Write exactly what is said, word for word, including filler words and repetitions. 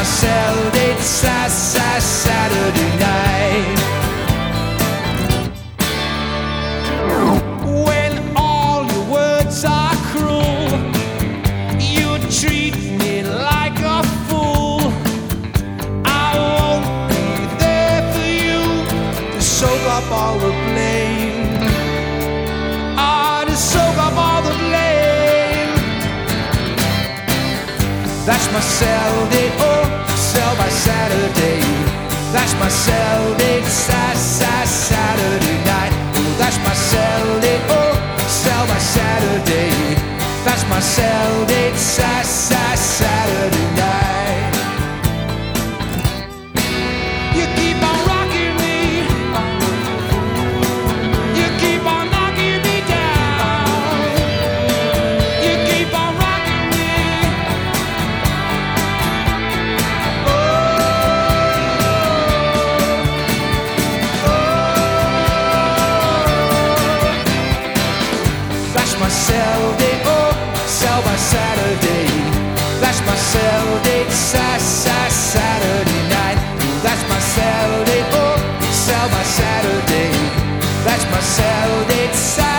cell date, sa sa Saturday night. When all your words are cruel, you treat me like a fool. I won't be there for you to soak up all the blame. Ah, to soak up all the blame. That's my cell date, oh, cell by Saturday. That's my cell date, sa sa Saturday night. Oh, that's my cell date, oh, cell by Saturday. That's my cell date, sa sa Saturday night. You keep on rocking me, you keep on knocking me down, you keep on rocking me. Oh, oh. That's my cell date, oh, cell by Saturday. That's my cell date, sa sa Saturday night. That's my cell date, oh, cell by Saturday. That's my cell date, sa